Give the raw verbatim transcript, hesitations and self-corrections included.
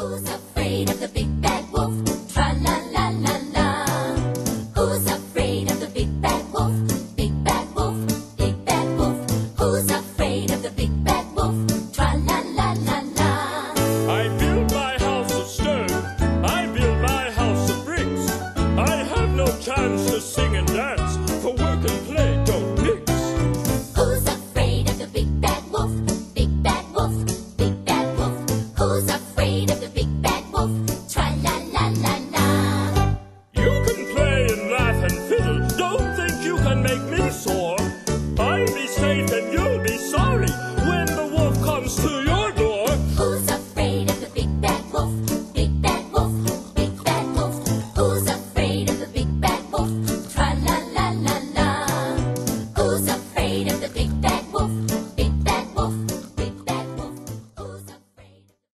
Who's afraid of the big bad wolf? Tra la la la la. Who's afraid of the big bad wolf? Big bad wolf, big bad wolf. Who's afraid of the big bad wolf? Tra la la la la. I build my house of stone. I build my house of bricks. I have no chance to sing and dance, for work and play don't mix. Who's afraid of the big bad wolf? Big bad wolf, big bad wolf. Who's afraid of the big